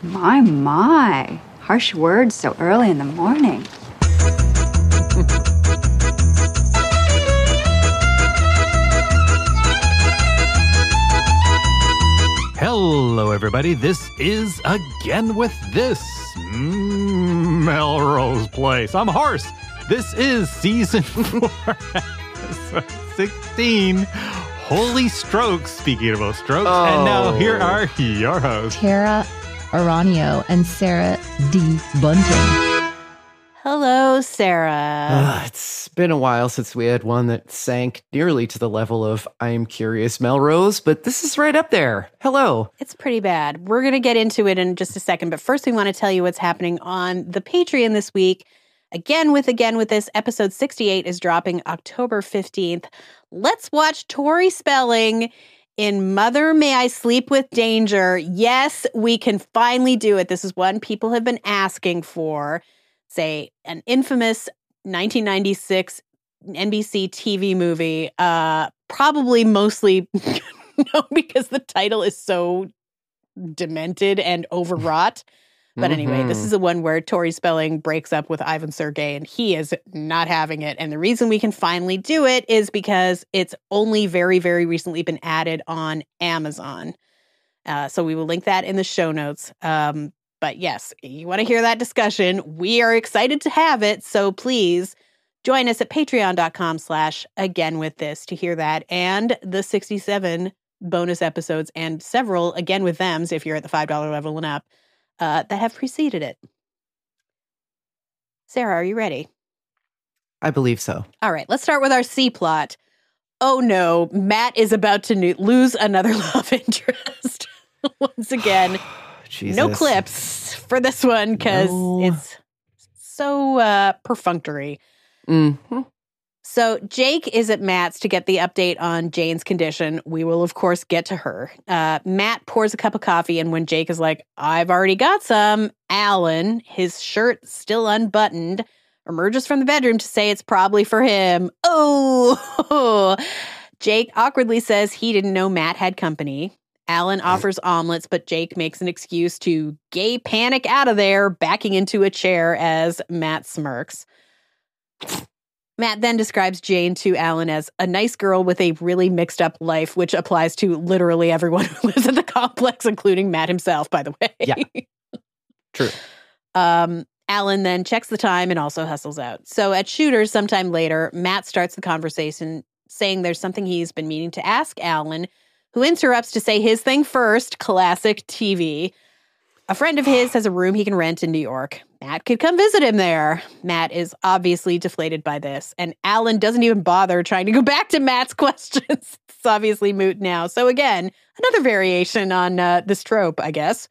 My. Harsh words so early in the morning. Hello, everybody. This is Again with This, Melrose Place. I'm Horse. This is Season 4, Episode 16, Holy Strokes, speaking of those strokes. Oh. And now here are your hosts, Tara Aranio and Sarah D. Bunting. Hello, Sarah. It's been a while since we had one that sank nearly to the level of I'm Curious Melrose, but this is right up there. Hello. It's pretty bad. We're going to get into it in just a second, but first we want to tell you what's happening on the Patreon this week. Again with This, episode 68 is dropping October 15th. Let's watch Tori Spelling in Mother May I Sleep with Danger. Yes, we can finally do it. This is one people have been asking for. Say, an infamous 1996 NBC TV movie, probably mostly because the title is so demented and overwrought. But anyway, this is the one where Tori Spelling breaks up with Ivan Sergei, and he is not having it. And the reason we can finally do it is because it's only very, very recently been added on Amazon. So we will link that in the show notes. But yes, you want to hear that discussion. We are excited to have it. So please join us at patreon.com/againwiththis to hear that and the 67 bonus episodes and several Again with Thems if you're at the $5 level and up that have preceded it. Sarah, are you ready? I believe so. All right, let's start with our C plot. Oh no, Matt is about to lose another love interest. Once again. Jesus. No clips for this one because it's so perfunctory. Mm-hmm. So Jake is at Matt's to get the update on Jane's condition. We will, of course, get to her. Matt pours a cup of coffee, and when Jake is like, I've already got some, Alan, his shirt still unbuttoned, emerges from the bedroom to say it's probably for him. Oh! Jake awkwardly says he didn't know Matt had company. Alan offers omelets, but Jake makes an excuse to gay panic out of there, backing into a chair as Matt smirks. Matt then describes Jane to Alan as a nice girl with a really mixed up life, which applies to literally everyone who lives at the complex, including Matt himself, by the way. Yeah. True. Alan then checks the time and also hustles out. So at Shooter's sometime later, Matt starts the conversation saying there's something he's been meaning to ask Alan, who interrupts to say his thing first, classic TV. A friend of his has a room he can rent in New York. Matt could come visit him there. Matt is obviously deflated by this, and Alan doesn't even bother trying to go back to Matt's questions. It's obviously moot now. So again, another variation on this trope, I guess.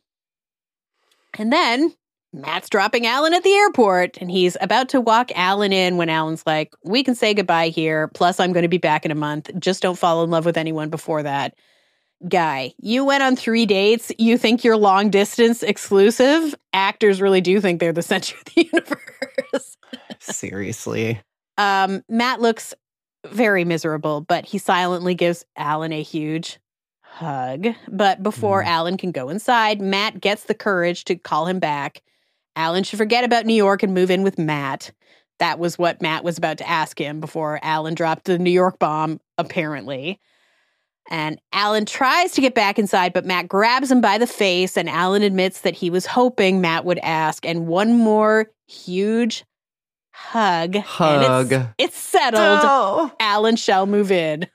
And then Matt's dropping Alan at the airport, and he's about to walk Alan in when Alan's like, we can say goodbye here, plus I'm going to be back in a month. Just don't fall in love with anyone before that. Guy, you went on 3 dates. You think you're long distance exclusive? Actors really do think they're the center of the universe. Seriously. Matt looks very miserable, but he silently gives Alan a huge hug. But before Alan can go inside, Matt gets the courage to call him back. Alan should forget about New York and move in with Matt. That was what Matt was about to ask him before Alan dropped the New York bomb, apparently. And Alan tries to get back inside, but Matt grabs him by the face, and Alan admits that he was hoping Matt would ask. And one more huge hug. And it's settled. Oh. Alan shall move in.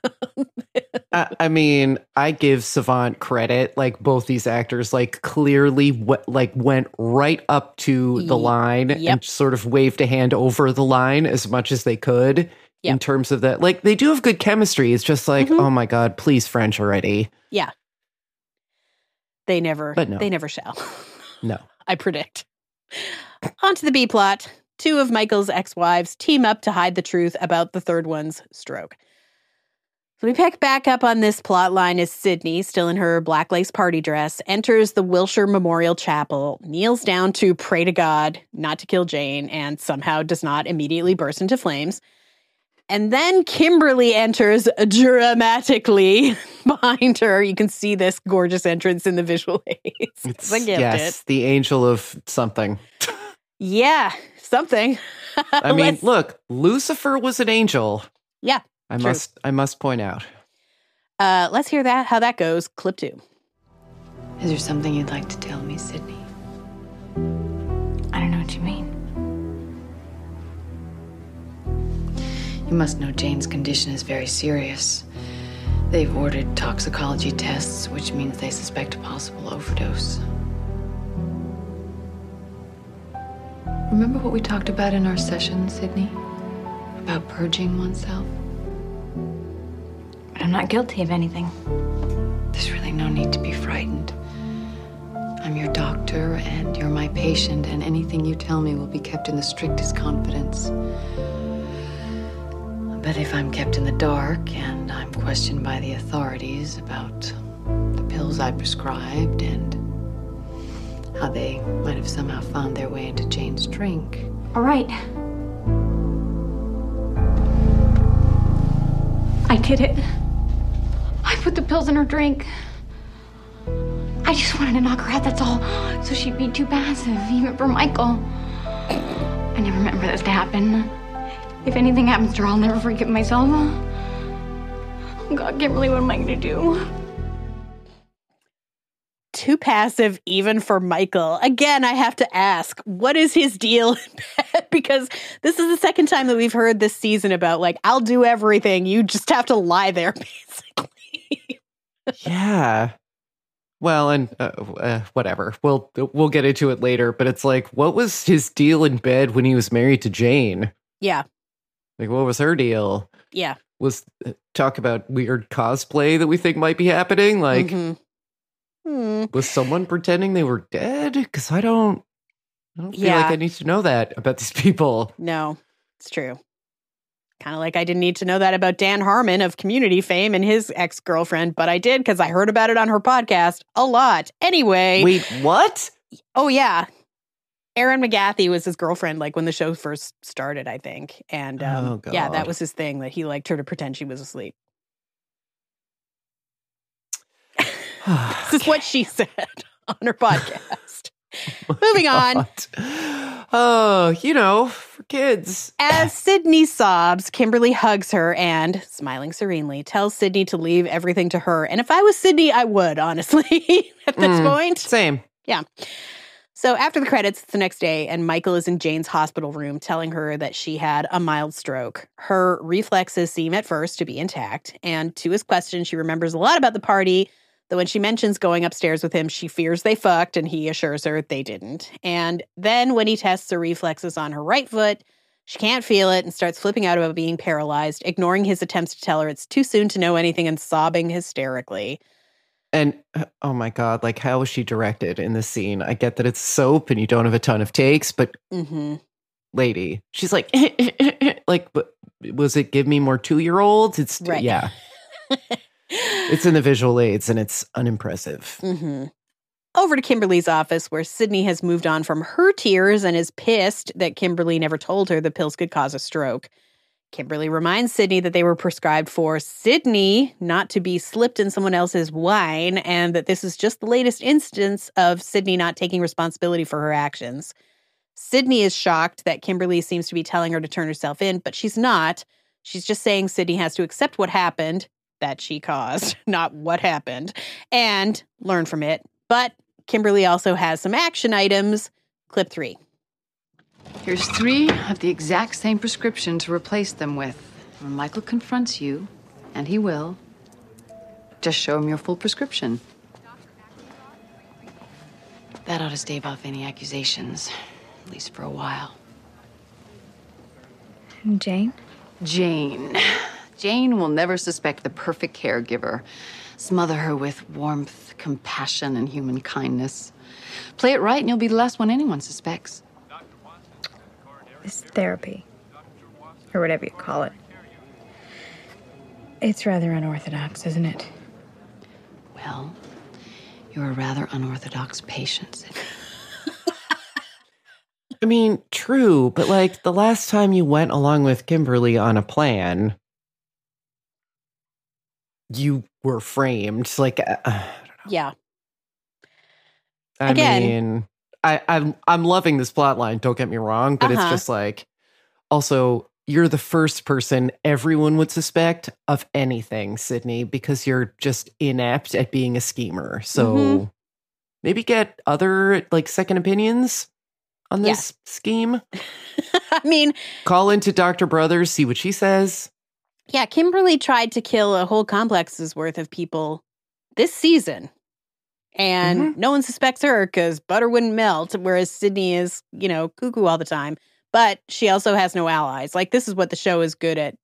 I mean, I give Savant credit. Like, both these actors, like, clearly went right up to the line and sort of waved a hand over the line as much as they could in terms of that. Like, they do have good chemistry. It's just like, oh my God, please French already. Yeah. They never shall. No. I predict. On to the B plot. 2 of Michael's ex-wives team up to hide the truth about the third one's stroke. So we pick back up on this plot line as Sydney, still in her black lace party dress, enters the Wilshire Memorial Chapel, kneels down to pray to God not to kill Jane, and somehow does not immediately burst into flames. And then Kimberly enters dramatically behind her. You can see this gorgeous entrance in the visual aids. It's a gift. Yes, the angel of something. Yeah, something. I mean, look, Lucifer was an angel. Yeah, I must point out. Let's hear how that goes. Clip 2. Is there something you'd like to tell me, Sydney? I don't know what you mean. You must know Jane's condition is very serious. They've ordered toxicology tests, which means they suspect a possible overdose. Remember what we talked about in our session, Sydney? About purging oneself? But I'm not guilty of anything. There's really no need to be frightened. I'm your doctor, and you're my patient, and anything you tell me will be kept in the strictest confidence. But if I'm kept in the dark, and I'm questioned by the authorities about the pills I prescribed, and how they might have somehow found their way into Jane's drink. All right. I did it. I put the pills in her drink. I just wanted to knock her out, that's all. So she'd be too passive, even for Michael. I never meant for this to happen. If anything happens to her, I'll never forgive myself. Oh God, Kimberly, what am I gonna do? Too passive even for Michael. Again, I have to ask, what is his deal in bed? Because this is the second time that we've heard this season about, like, I'll do everything. You just have to lie there, basically. Yeah. Well, and whatever. We'll get into it later, but it's like, what was his deal in bed when he was married to Jane? Yeah. Like, what was her deal? Yeah. Was talk about weird cosplay that we think might be happening? Like, was someone pretending they were dead? Because I don't feel like I need to know that about these people. No, it's true. Kind of like I didn't need to know that about Dan Harmon of Community fame and his ex-girlfriend, but I did because I heard about it on her podcast a lot. Anyway. Wait, what? Oh, yeah. Erin McGathy was his girlfriend, like, when the show first started, I think. And, yeah, that was his thing, that he liked her to pretend she was asleep. This is what she said on her podcast. Moving on. Oh, for kids. As Sydney sobs, Kimberly hugs her and, smiling serenely, tells Sydney to leave everything to her. And if I was Sydney, I would, honestly, at this point. Same. Yeah. So after the credits, it's the next day, and Michael is in Jane's hospital room telling her that she had a mild stroke. Her reflexes seem at first to be intact, and to his question, she remembers a lot about the party, though when she mentions going upstairs with him, she fears they fucked, and he assures her they didn't. And then when he tests her reflexes on her right foot, she can't feel it and starts flipping out about being paralyzed, ignoring his attempts to tell her it's too soon to know anything and sobbing hysterically. And, oh my God, like, how was she directed in this scene? I get that it's soap and you don't have a ton of takes, but lady, she's like, like, was it Give Me More 2-year-olds? It's, right. Yeah. It's in the visual aids and it's unimpressive. Over to Kimberly's office, where Sydney has moved on from her tears and is pissed that Kimberly never told her the pills could cause a stroke. Kimberly reminds Sydney that they were prescribed for Sydney, not to be slipped in someone else's wine, and that this is just the latest instance of Sydney not taking responsibility for her actions. Sydney is shocked that Kimberly seems to be telling her to turn herself in, but she's not. She's just saying Sydney has to accept what happened, that she caused, not what happened, and learn from it. But Kimberly also has some action items. Clip 3. Here's 3 of the exact same prescription to replace them with. When Michael confronts you, and he will, just show him your full prescription. That ought to stave off any accusations, at least for a while. Jane? Jane will never suspect the perfect caregiver. Smother her with warmth, compassion, and human kindness. Play it right and you'll be the last one anyone suspects. This therapy, or whatever you call it. It's rather unorthodox, isn't it? Well, you're a rather unorthodox patient. I mean, true, but like the last time you went along with Kimberly on a plan, you were framed. Like, I don't know. Yeah. I mean, I'm loving this plot line, don't get me wrong, but it's just like, also, you're the first person everyone would suspect of anything, Sydney, because you're just inept at being a schemer. So maybe get other like second opinions on this scheme. I mean, call into Dr. Brothers, see what she says. Yeah, Kimberly tried to kill a whole complex's worth of people this season. And no one suspects her because butter wouldn't melt, whereas Sydney is, cuckoo all the time. But she also has no allies. Like, this is what the show is good at,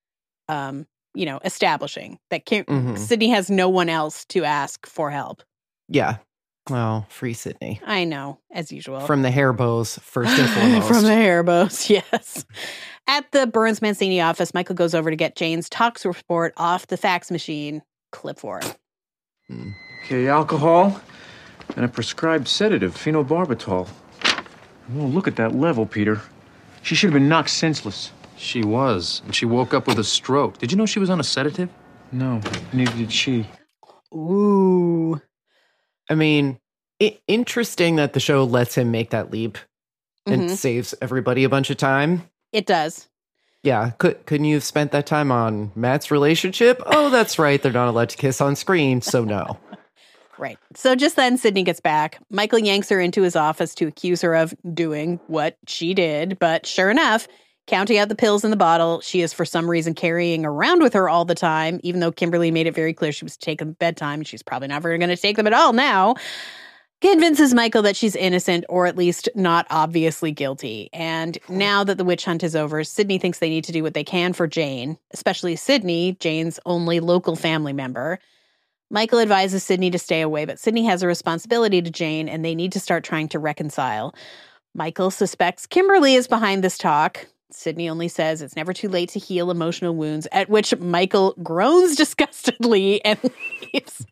establishing. That Sydney has no one else to ask for help. Yeah. Well, free Sydney. I know, as usual. From the Hairbos, first and foremost. From the Hairbos, yes. At the Burns Mancini office, Michael goes over to get Jane's tox report off the fax machine. Clip 4. Okay, alcohol and a prescribed sedative, phenobarbital. Oh, look at that level, Peter. She should have been knocked senseless. She was, and she woke up with a stroke. Did you know she was on a sedative? No, neither did she. Ooh. I mean, interesting that the show lets him make that leap and saves everybody a bunch of time. It does. Yeah, couldn't you have spent that time on Matt's relationship? Oh, that's right, they're not allowed to kiss on screen, so no. Right. So just then, Sydney gets back. Michael yanks her into his office to accuse her of doing what she did. But sure enough, counting out the pills in the bottle, she is for some reason carrying around with her all the time, even though Kimberly made it very clear she was taking bedtime. And she's probably never going to take them at all now. Convinces Michael that she's innocent, or at least not obviously guilty. And now that the witch hunt is over, Sydney thinks they need to do what they can for Jane, especially Sydney, Jane's only local family member. Michael advises Sydney to stay away, but Sydney has a responsibility to Jane, and they need to start trying to reconcile. Michael suspects Kimberly is behind this talk. Sydney only says it's never too late to heal emotional wounds, at which Michael groans disgustedly and leaves.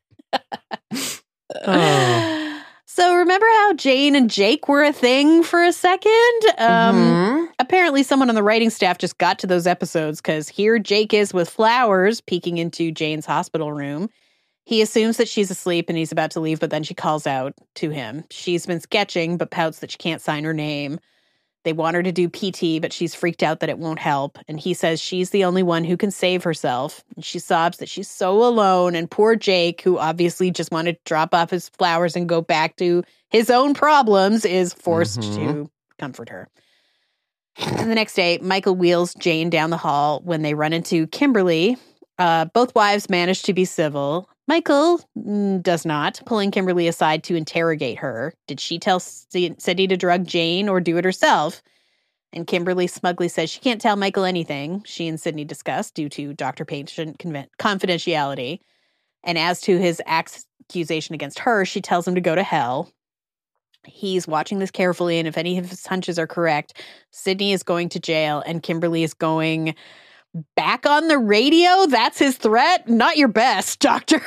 So remember how Jane and Jake were a thing for a second? Apparently someone on the writing staff just got to those episodes because here Jake is with flowers peeking into Jane's hospital room. He assumes that she's asleep and he's about to leave, but then she calls out to him. She's been sketching, but pouts that she can't sign her name. They want her to do PT, but she's freaked out that it won't help. And he says she's the only one who can save herself. And she sobs that she's so alone. And poor Jake, who obviously just wanted to drop off his flowers and go back to his own problems, is forced to comfort her. And the next day, Michael wheels Jane down the hall when they run into Kimberly. Both wives manage to be civil. Michael does not, pulling Kimberly aside to interrogate her. Did she tell Sydney to drug Jane or do it herself? And Kimberly smugly says she can't tell Michael anything she and Sydney discussed due to doctor-patient confidentiality. And as to his accusation against her, she tells him to go to hell. He's watching this carefully, and if any of his hunches are correct, Sydney is going to jail and Kimberly is going back on the radio. That's his threat. Not your best, doctor.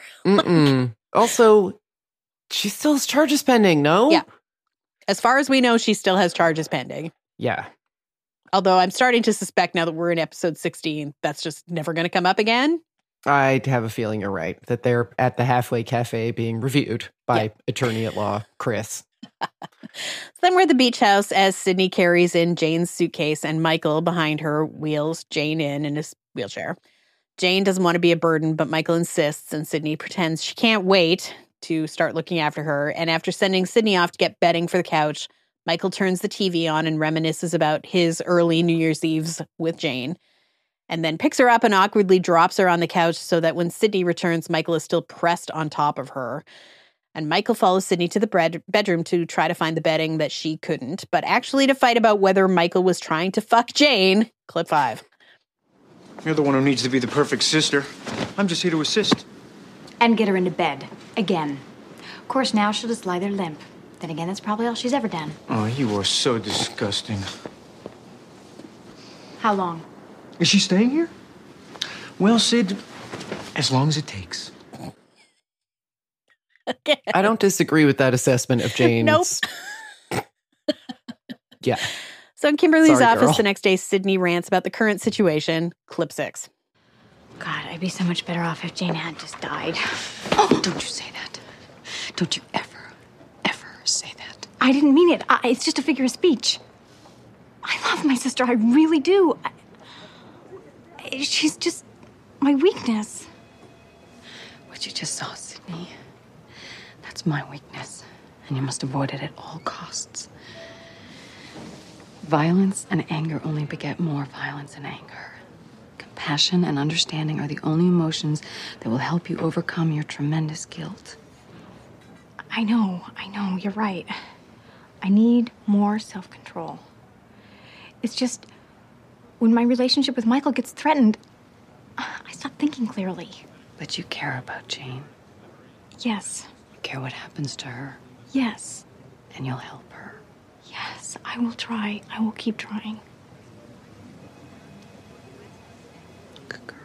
Also, she still has charges pending, no? Yeah. As far as we know, she still has charges pending. Yeah. Although I'm starting to suspect now that we're in episode 16, that's just never going to come up again. I have a feeling you're right, that they're at the halfway cafe being reviewed by attorney at law, Chris. So then we're at the beach house as Sydney carries in Jane's suitcase and Michael behind her wheels Jane in his wheelchair. Jane doesn't want to be a burden, but Michael insists, and Sydney pretends she can't wait to start looking after her. And after sending Sydney off to get bedding for the couch, Michael turns the TV on and reminisces about his early New Year's Eves with Jane, and then picks her up and awkwardly drops her on the couch so that when Sydney returns, Michael is still pressed on top of her. And Michael follows Sydney to the bedroom to try to find the bedding that she couldn't, but actually to fight about whether Michael was trying to fuck Jane. Clip 5. You're the one who needs to be the perfect sister. I'm just here to assist. And get her into bed. Again. Of course, now she'll just lie there limp. Then again, that's probably all she's ever done. Oh, you are so disgusting. How long? Is she staying here? Well, Sid, as long as it takes. I don't disagree with that assessment of Jane's. Nope. Yeah. So in Kimberly's Sorry, office girl. the next day, Sydney rants about the current situation. Clip 6. God, I'd be so much better off if Jane had just died. Oh, Don't you say that. Don't you ever say that. I didn't mean it. It's just a figure of speech. I love my sister. I really do. She's just my weakness. What you just saw, Sydney, that's my weakness. And you must avoid it at all costs. Violence and anger only beget more violence and anger. Compassion and understanding are the only emotions that will help you overcome your tremendous guilt. I know. You're right. I need more self-control. It's just, when my relationship with Michael gets threatened, I stop thinking clearly. But you care about Jane. Yes. You care what happens to her. Yes. And you'll help her. Yes, I will try. I will keep trying. Good girl.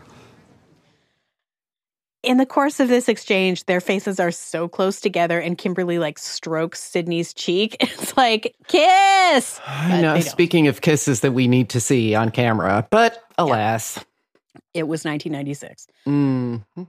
In the course of this exchange, their faces are so close together, and Kimberly strokes Sydney's cheek. It's like, kiss! I know, speaking of kisses that we need to see on camera, but alas. Yeah. It was 1996. Mm-hmm.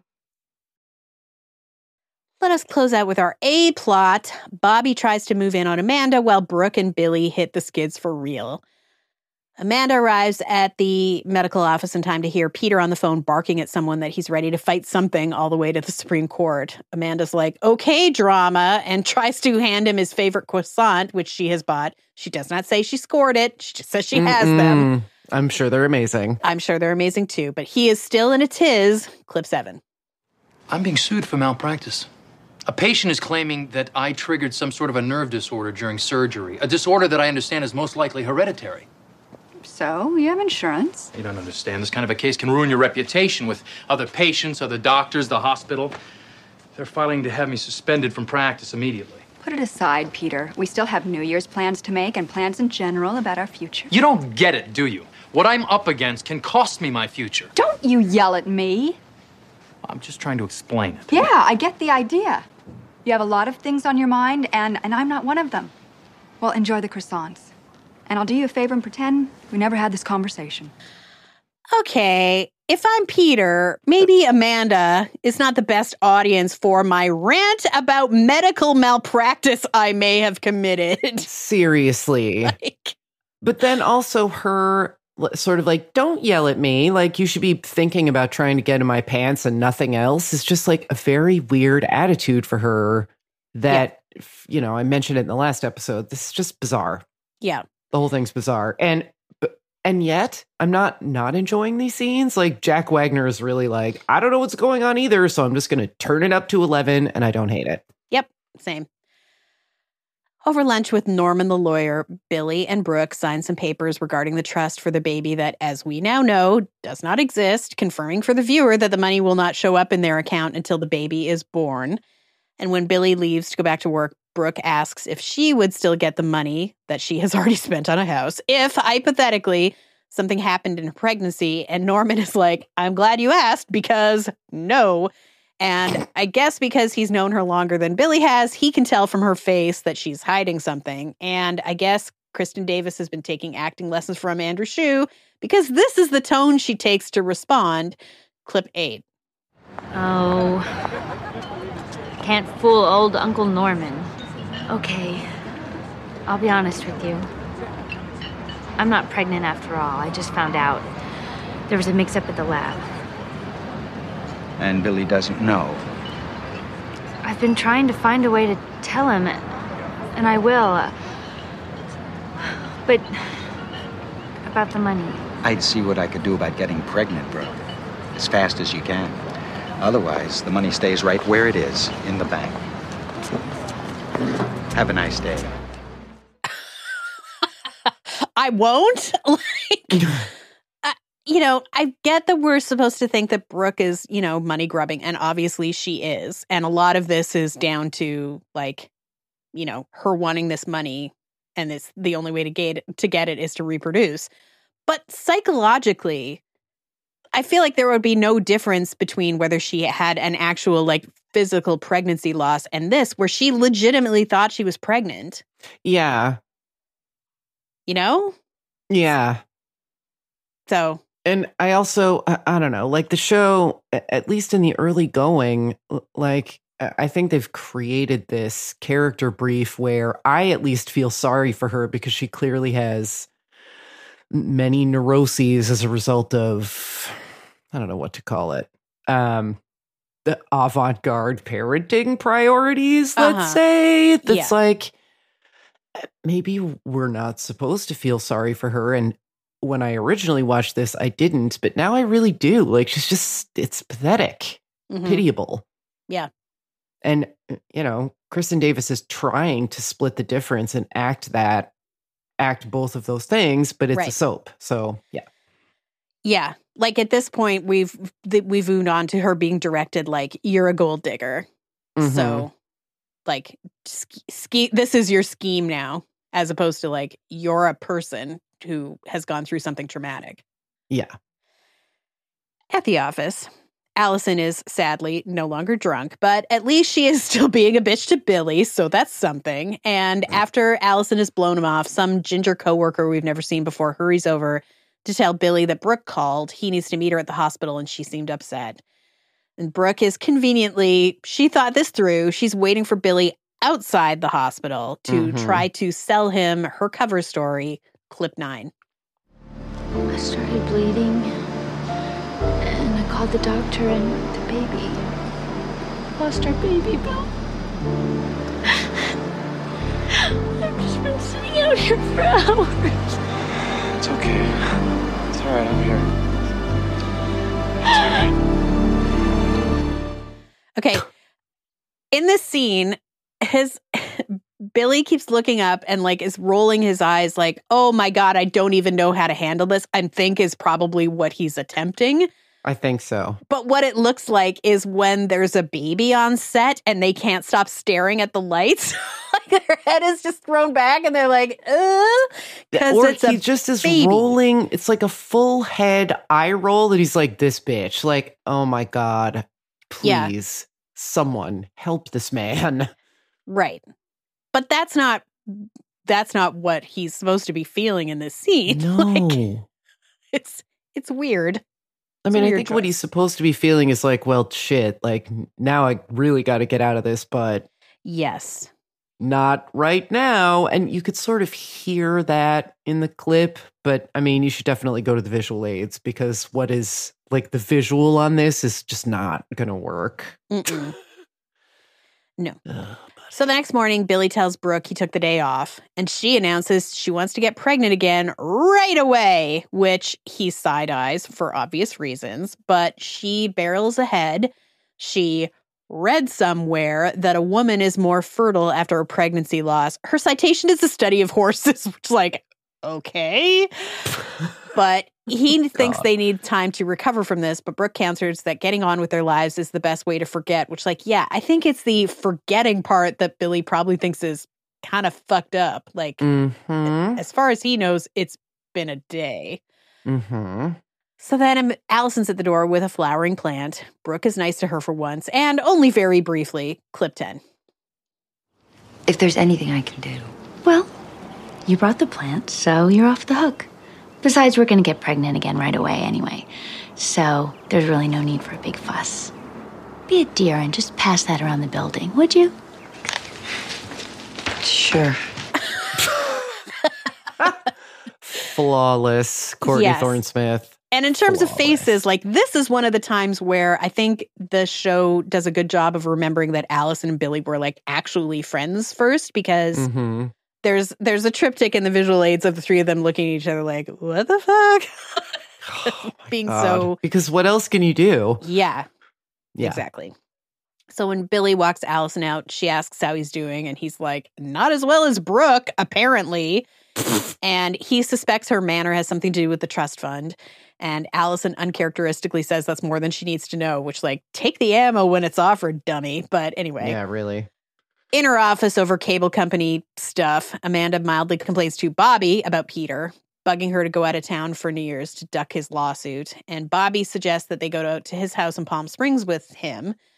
Let us close out with our A plot. Bobby tries to move in on Amanda while Brooke and Billy hit the skids for real. Amanda arrives at the medical office in time to hear Peter on the phone barking at someone that he's ready to fight something all the way to the Supreme Court. Amanda's like, okay, drama, and tries to hand him his favorite croissant, which she has bought. She does not say she scored it. She just says she has them. I'm sure they're amazing. I'm sure they're amazing too, but he is still in a tiz. Clip 7. I'm being sued for malpractice. A patient is claiming that I triggered some sort of a nerve disorder during surgery, a disorder that I understand is most likely hereditary. So, you have insurance. You don't understand. This kind of a case can ruin your reputation with other patients, other doctors, the hospital. They're filing to have me suspended from practice immediately. Put it aside, Peter. We still have New Year's plans to make and plans in general about our future. You don't get it, do you? What I'm up against can cost me my future. Don't you yell at me. I'm just trying to explain it. Yeah, I get the idea. You have a lot of things on your mind, and I'm not one of them. Well, enjoy the croissants. And I'll do you a favor and pretend we never had this conversation. Okay, if I'm Peter, maybe Amanda is not the best audience for my rant about medical malpractice I may have committed. Seriously. But then also her sort of don't yell at me. You should be thinking about trying to get in my pants and nothing else. It's just a very weird attitude for her that, I mentioned it in the last episode. This is just bizarre. Yeah. The whole thing's bizarre. And yet, I'm not enjoying these scenes. Jack Wagner is really I don't know what's going on either, so I'm just going to turn it up to 11, and I don't hate it. Yep, same. Over lunch with Norman the lawyer, Billy and Brooke sign some papers regarding the trust for the baby that, as we now know, does not exist, confirming for the viewer that the money will not show up in their account until the baby is born. And when Billy leaves to go back to work, Brooke asks if she would still get the money that she has already spent on a house if, hypothetically, something happened in her pregnancy. And Norman is like, I'm glad you asked because no. And I guess because he's known her longer than Billy has, he can tell from her face that she's hiding something. And I guess Kristen Davis has been taking acting lessons from Andrew Shue because this is the tone she takes to respond. Clip 8. Oh, can't fool old Uncle Norman. Okay, I'll be honest with you. I'm not pregnant after all. I just found out. There was a mix-up at the lab. And Billy doesn't know. I've been trying to find a way to tell him, and I will. But about the money. I'd see what I could do about getting pregnant, Brooke. As fast as you can. Otherwise, the money stays right where it is, in the bank. Have a nice day. I won't. I get that we're supposed to think that Brooke is, money grubbing, and obviously she is. And a lot of this is down to her wanting this money, and it's the only way to get it is to reproduce. But psychologically, I feel like there would be no difference between whether she had an actual physical pregnancy loss and this, where she legitimately thought she was pregnant. Yeah. you know? Yeah. So. And I also, I don't know, like the show, at least in the early going, like, I think they've created this character brief where I at least feel sorry for her because she clearly has many neuroses as a result of, I don't know what to call it, the avant-garde parenting priorities, let's say. That's like, maybe we're not supposed to feel sorry for her. And when I originally watched this, I didn't, but now I really do. Like, she's just, it's pathetic, pitiable. Yeah. And, you know, Kristen Davis is trying to split the difference and act both of those things, but it's a soap. So, yeah. Yeah. Like at this point, we've moved on to her being directed like, you're a gold digger. So, like, this is your scheme now, as opposed to like, you're a person who has gone through something traumatic. Yeah. At the office, Allison is sadly no longer drunk, but at least she is still being a bitch to Billy, so that's something. And after Allison has blown him off, some ginger coworker we've never seen before hurries over to tell Billy that Brooke called. He needs to meet her at the hospital, and she seemed upset. And Brooke is conveniently, she thought this through. She's waiting for Billy outside the hospital to try to sell him her cover story, Clip 9. I started bleeding, and I called the doctor, and the baby lost our baby, Bill. I've just been sitting out here for hours. It's okay. It's all right. I'm here. It's all right. Okay. In this scene, Billy keeps looking up and like is rolling his eyes like, oh my God, I don't even know how to handle this. I think is probably what he's attempting. I think so. But what it looks like is when there's a baby on set and they can't stop staring at the lights. Like their head is just thrown back and they're like, because or it's he just is baby. rolling. It's like a full head eye roll that he's like, this bitch. Like, oh my God, please, someone help this man. Right. But that's not what he's supposed to be feeling in this scene. No. Like, it's weird. I mean, I think what he's supposed to be feeling is like, well, shit, like now I really got to get out of this, but yes, not right now. And you could sort of hear that in the clip, but I mean, you should definitely go to the visual aids because what is like the visual on this is just not going to work. No. So the next morning, Billy tells Brooke he took the day off, and she announces she wants to get pregnant again right away, which he side-eyes for obvious reasons, but she barrels ahead. She read somewhere that a woman is more fertile after a pregnancy loss. Her citation is a study of horses, which is like, okay. But he thinks they need time to recover from this, but Brooke counters that getting on with their lives is the best way to forget, which, like, yeah, I think it's the forgetting part that Billy probably thinks is kind of fucked up. Like, as far as he knows, it's been a day. So then Allison's at the door with a flowering plant. Brooke is nice to her for once, and only very briefly. Clip 10. If there's anything I can do. Well, you brought the plant, so you're off the hook. Besides, we're going to get pregnant again right away anyway. So there's really no need for a big fuss. Be a dear and just pass that around the building, would you? Sure. Flawless, Courtney Thorne-Smith. And in terms of faces, like this is one of the times where I think the show does a good job of remembering that Allison and Billy were like actually friends first, because there's a triptych in the visual aids of the three of them looking at each other like, what the fuck? Being so... Because what else can you do? Yeah, exactly. So when Billy walks Allison out, she asks how he's doing, and he's like, not as well as Brooke, apparently. And he suspects her manner has something to do with the trust fund. And Allison uncharacteristically says that's more than she needs to know, which, like, take the ammo when it's offered, dummy. But anyway. Yeah, really. In her office over cable company stuff, Amanda mildly complains to Bobby about Peter, bugging her to go out of town for New Year's to duck his lawsuit. And Bobby suggests that they go out to his house in Palm Springs with him,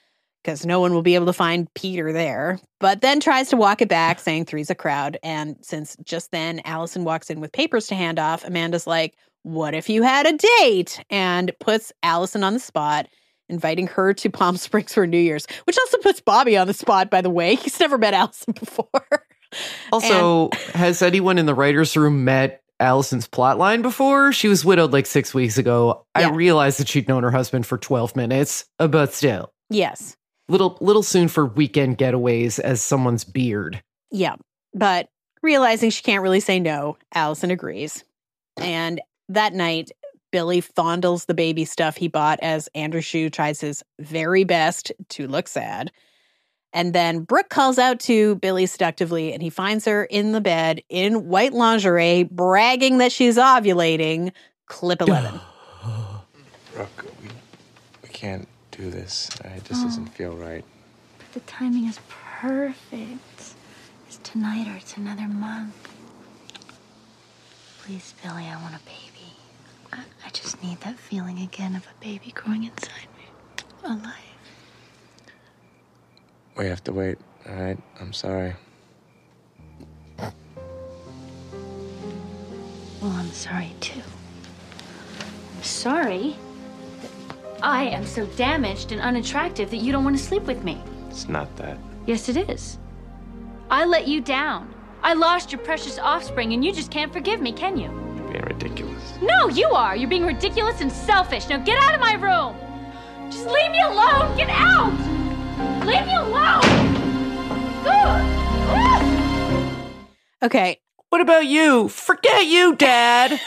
because no one will be able to find Peter there, but then tries to walk it back, saying 3's a crowd. And since just then Allison walks in with papers to hand off, Amanda's like, what if you had a date? And puts Allison on the spot, inviting her to Palm Springs for New Year's, which also puts Bobby on the spot, by the way. He's never met Allison before. Also, has anyone in the writer's room met Allison's plotline before? She was widowed like 6 weeks ago. Yeah. I realized that she'd known her husband for 12 minutes, but still. Yes. Little soon for weekend getaways as someone's beard. Yeah, but realizing she can't really say no, Allison agrees. And that night, Billy fondles the baby stuff he bought as Andrew Shue tries his very best to look sad. And then Brooke calls out to Billy seductively, and he finds her in the bed in white lingerie, bragging that she's ovulating. Clip 11. Brooke, we can't do this. It just doesn't feel right. But the timing is perfect. It's tonight or it's another month. Please, Billy, I want a baby. I just need that feeling again of a baby growing inside me. Alive. We have to wait, all right? I'm sorry. Well, I'm sorry, too. I'm sorry? I am so damaged and unattractive that you don't want to sleep with me. It's not that. Yes, it is. I let you down. I lost your precious offspring, and you just can't forgive me, can you? You're being ridiculous. No, you are. You're being ridiculous and selfish. Now get out of my room. Just leave me alone. Get out. Leave me alone. Okay. What about you? Forget you, Dad.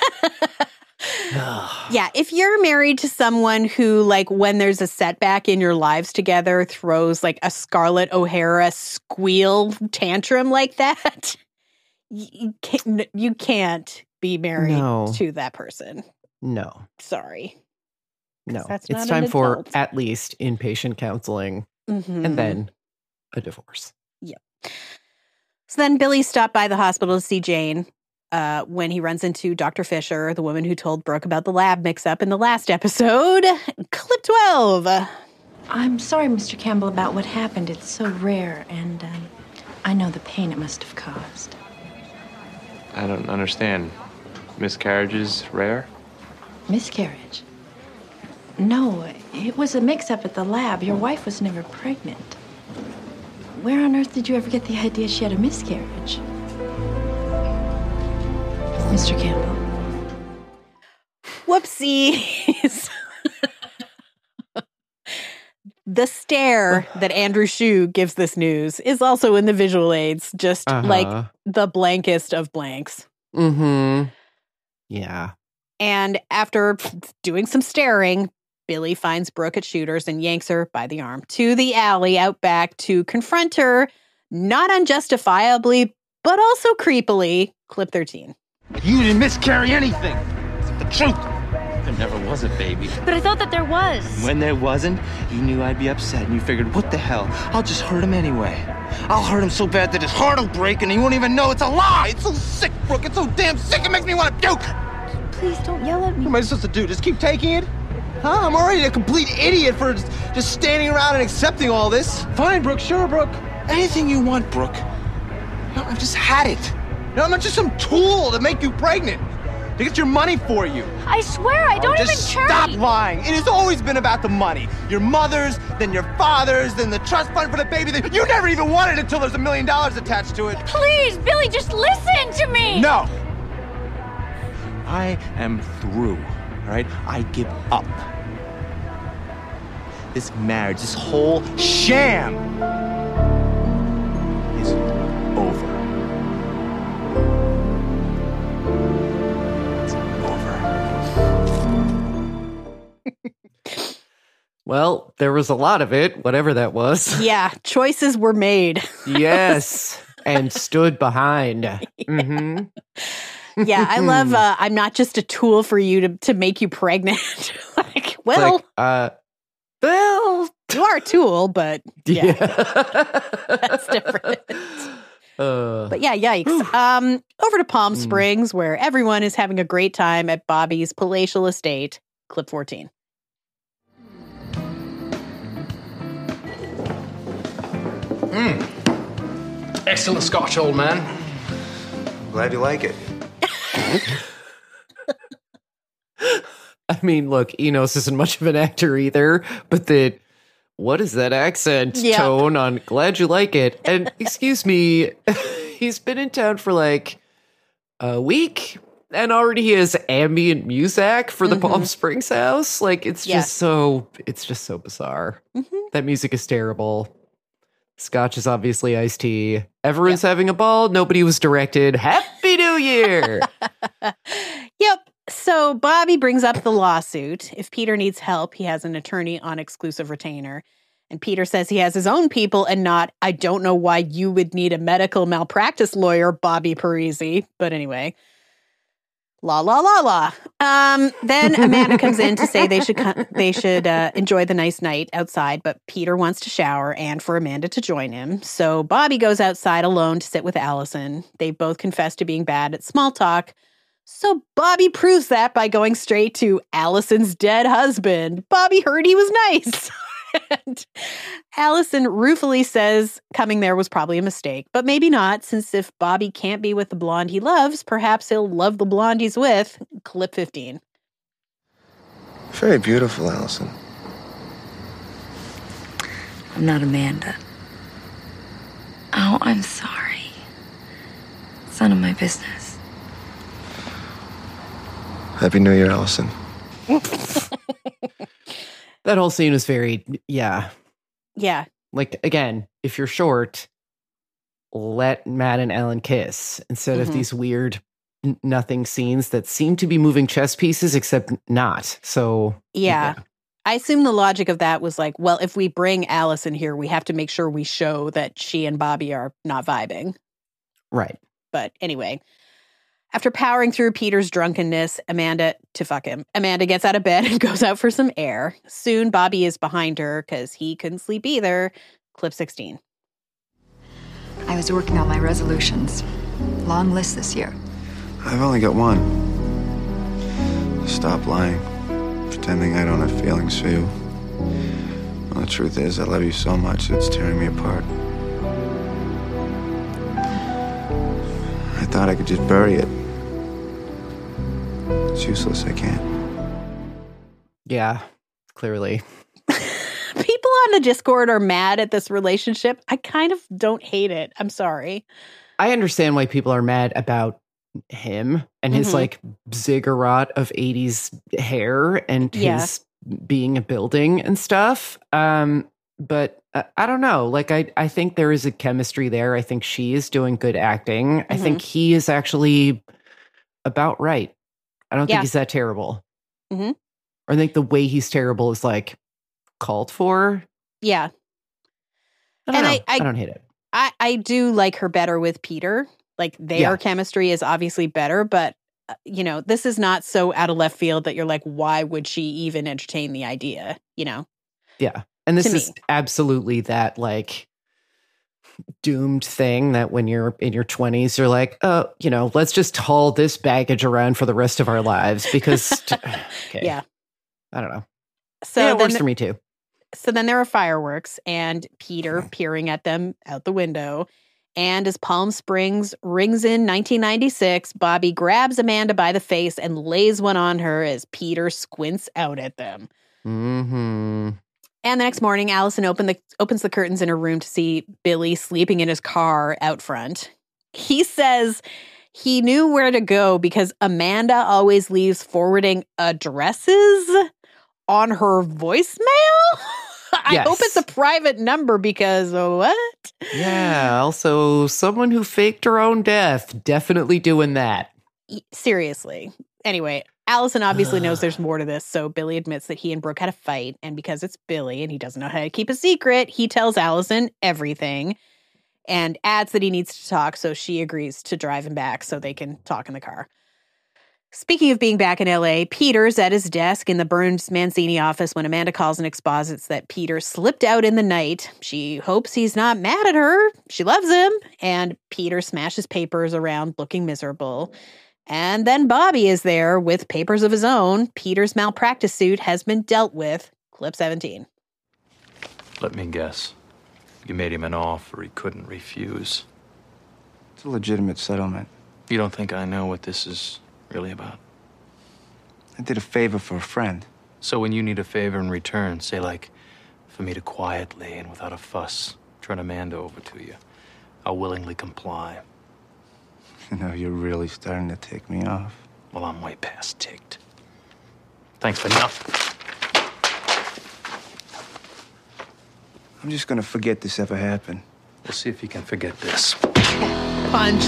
Yeah, if you're married to someone who, like, when there's a setback in your lives together, throws like a Scarlett O'Hara squeal tantrum like that, you can't be married to that person. No. Sorry. No. That's it's time for at least inpatient counseling and then a divorce. Yep. So then Billy stopped by the hospital to see Jane. When he runs into Dr. Fisher, the woman who told Brooke about the lab mix-up in the last episode. Clip 12. I'm sorry, Mr. Campbell, about what happened. It's so rare, and I know the pain it must have caused. I don't understand. Miscarriages rare? Miscarriage? No, it was a mix-up at the lab. Your wife was never pregnant. Where on earth did you ever get the idea she had a miscarriage? Mr. Campbell. Whoopsies. The stare that Andrew Shue gives this news is also in the visual aids, just like the blankest of blanks. Mm-hmm. Yeah. And after doing some staring, Billy finds Brooke at Shooter's and yanks her by the arm to the alley out back to confront her, not unjustifiably, but also creepily. Clip 13. You didn't miscarry anything. It's the truth. There never was a baby. But I thought that there was. When there wasn't, you knew I'd be upset, and you figured, what the hell? I'll just hurt him anyway. I'll hurt him so bad that his heart will break, and he won't even know it's a lie. It's so sick, Brooke. It's so damn sick, it makes me want to puke. Please don't yell at me. What am I supposed to do? Just keep taking it? Huh? I'm already a complete idiot for just standing around and accepting all this. Fine, Brooke. Sure, Brooke. Anything you want, Brooke. No, I've just had it. No, I'm not just some tool to make you pregnant. To get your money for you. I swear, I don't even try. Stop lying. It has always been about the money. Your mother's, then your father's, then the trust fund for the baby. You never even wanted it until there's $1 million attached to it. Please, Billy, just listen to me. No. I am through, all right? I give up. This marriage, this whole sham is over. Well, there was a lot of it, whatever that was. Yeah, choices were made. Yes, and stood behind. Mm-hmm. Yeah, I love, I'm not just a tool for you to make you pregnant. Like, well, well, you are a tool, but yeah. That's different. But yeah, yikes. Over to Palm Springs, where everyone is having a great time at Bobby's palatial estate. Clip 14. Excellent scotch, old man. Glad you like it. I mean, look, Enos isn't much of an actor either, but what is that accent tone on glad you like it? And excuse me, he's been in town for like a week and already he has ambient music for the Palm Springs house. Like, it's just so bizarre. That music is terrible. Scotch is obviously iced tea. Everyone's having a ball. Nobody was directed. Happy New Year. Yep. So Bobby brings up the lawsuit. If Peter needs help, he has an attorney on exclusive retainer. And Peter says he has his own people and not, I don't know why you would need a medical malpractice lawyer, Bobby Parisi. But anyway. La la la la. Then Amanda comes in to say they should enjoy the nice night outside, but Peter wants to shower and for Amanda to join him. So Bobby goes outside alone to sit with Allison. They both confess to being bad at small talk. So Bobby proves that by going straight to Allison's dead husband. Bobby heard he was nice. And Allison ruefully says coming there was probably a mistake, but maybe not, since if Bobby can't be with the blonde he loves, perhaps he'll love the blonde he's with. Clip 15. Very beautiful, Allison. I'm not Amanda. Oh, I'm sorry. It's none of my business. Happy New Year, Allison. That whole scene was very, yeah. Like, again, if you're short, let Matt and Ellen kiss instead of these weird nothing scenes that seem to be moving chess pieces, except not. So, yeah. I assume the logic of that was like, well, if we bring Allison here, we have to make sure we show that she and Bobby are not vibing. Right. But anyway, after powering through Peter's drunkenness, Amanda gets out of bed and goes out for some air. Soon, Bobby is behind her because he couldn't sleep either. Clip 16. I was working on my resolutions. Long list this year. I've only got one. Stop lying. Pretending I don't have feelings for you. Well, the truth is, I love you so much, it's tearing me apart. I thought I could just bury it. It's useless, I can't. Yeah, clearly. People on the Discord are mad at this relationship. I kind of don't hate it. I'm sorry. I understand why people are mad about him and his like ziggurat of 80s hair and his being a building and stuff. But I don't know. Like, I think there is a chemistry there. I think she is doing good acting. I think he is actually about right. I don't think he's that terrible. Or I think the way he's terrible is like called for. Yeah. I don't hate it. I do like her better with Peter. Like, their chemistry is obviously better, but you know, this is not so out of left field that you're like, why would she even entertain the idea? You know? Yeah. And this is absolutely that like doomed thing that when you're in your 20s, you're like, oh, you know, let's just haul this baggage around for the rest of our lives because, yeah, I don't know. So it works for me too. So then there are fireworks and Peter peering at them out the window. And as Palm Springs rings in 1996, Bobby grabs Amanda by the face and lays one on her as Peter squints out at them. And the next morning, Allison opens the curtains in her room to see Billy sleeping in his car out front. He says he knew where to go because Amanda always leaves forwarding addresses on her voicemail. I hope it's a private number because what? Yeah, also someone who faked her own death, definitely doing that. Seriously. Anyway, Allison obviously knows there's more to this, so Billy admits that he and Brooke had a fight, and because it's Billy and he doesn't know how to keep a secret, he tells Allison everything and adds that he needs to talk, so she agrees to drive him back so they can talk in the car. Speaking of being back in L.A., Peter's at his desk in the Burns Mancini office when Amanda calls and exposits that Peter slipped out in the night. She hopes he's not mad at her. She loves him. And Peter smashes papers around looking miserable. And then Bobby is there with papers of his own. Peter's malpractice suit has been dealt with. Clip 17. Let me guess. You made him an offer he couldn't refuse. It's a legitimate settlement. You don't think I know what this is really about? I did a favor for a friend. So when you need a favor in return, say like, for me to quietly and without a fuss turn Amanda over to you, I'll willingly comply. You know, you're really starting to tick me off. Well, I'm way past ticked. Thanks, but no. I'm just gonna forget this ever happened. We'll see if you can forget this. Punch.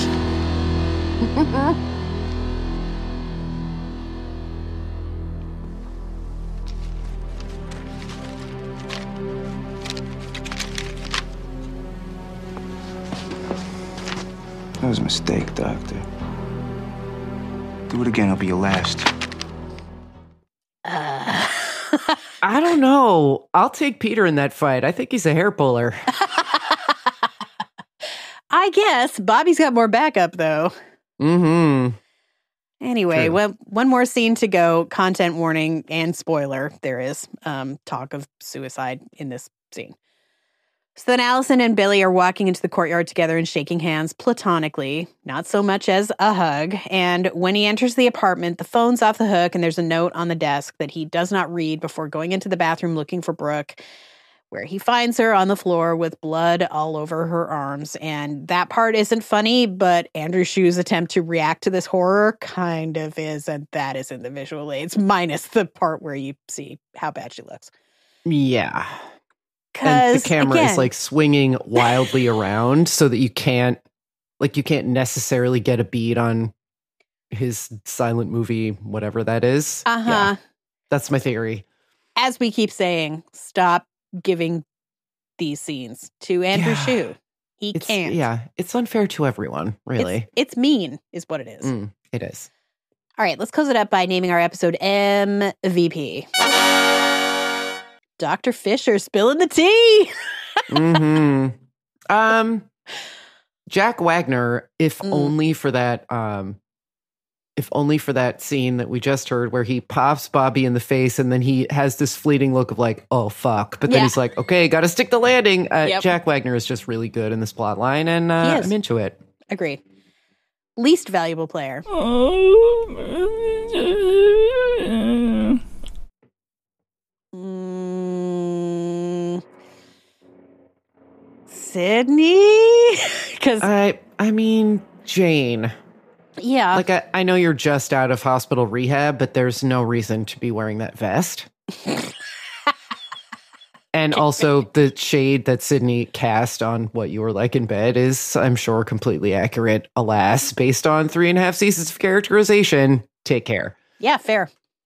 That was a mistake, Doctor. Do it again, it'll be your last. I don't know. I'll take Peter in that fight. I think he's a hair puller. I guess. Bobby's got more backup, though. Mm-hmm. Anyway, well, one more scene to go. Content warning and spoiler. There is talk of suicide in this scene. So then Allison and Billy are walking into the courtyard together and shaking hands platonically, not so much as a hug. And when he enters the apartment, the phone's off the hook and there's a note on the desk that he does not read before going into the bathroom looking for Brooke, where he finds her on the floor with blood all over her arms. And that part isn't funny, but Andrew Shue's attempt to react to this horror kind of is, and that is in the visual aids, minus the part where you see how bad she looks. Yeah. And the camera is like swinging wildly around so that you can't necessarily get a beat on his silent movie, whatever that is. Yeah, that's my theory. As we keep saying, stop giving these scenes to Andrew Shue. He can't. Yeah, it's unfair to everyone, really. It's mean, is what it is. It is. All right, let's close it up by naming our episode MVP. Dr. Fisher spilling the tea. Jack Wagner, if only for that scene that we just heard where he pops Bobby in the face and then he has this fleeting look of like, oh fuck. But then he's like, okay, gotta stick the landing. Jack Wagner is just really good in this plot line and I'm into it. Agreed. Least valuable player. Sydney? Because I mean, Jane. Yeah. Like, I know you're just out of hospital rehab, but there's no reason to be wearing that vest. And also, the shade that Sydney cast on what you were like in bed is, I'm sure, completely accurate. Alas, based on 3.5 seasons of characterization. Take care. Yeah, fair.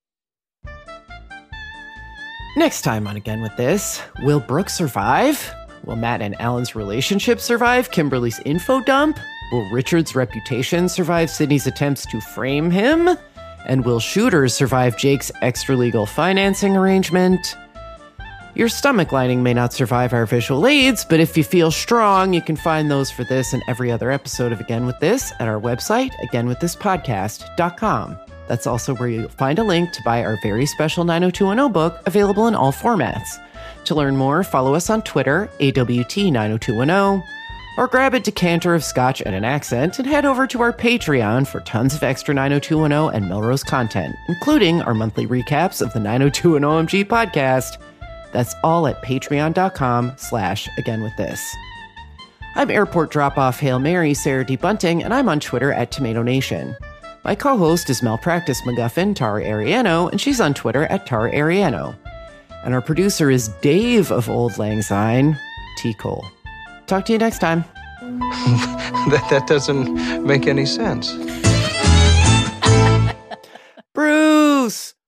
Next time on Again With This, will Brooke survive? Will Matt and Alan's relationship survive Kimberly's info dump? Will Richard's reputation survive Sydney's attempts to frame him? And will Shooters survive Jake's extra-legal financing arrangement? Your stomach lining may not survive our visual aids, but if you feel strong, you can find those for this and every other episode of Again With This at our website, againwiththispodcast.com. That's also where you'll find a link to buy our very special 90210 book, available in all formats. To learn more, follow us on Twitter, AWT90210, or grab a decanter of scotch and an accent and head over to our Patreon for tons of extra 90210 and Melrose content, including our monthly recaps of the 90210 OMG podcast. That's all at patreon.com/againwiththis. I'm Airport Drop-Off Hail Mary, Sarah D. Bunting, and I'm on Twitter at Tomato Nation. My co-host is Malpractice MacGuffin, Tara Ariano, and she's on Twitter at Tara Ariano. And our producer is Dave of Old Lang Syne, T. Cole. Talk to you next time. That doesn't make any sense. Bruce!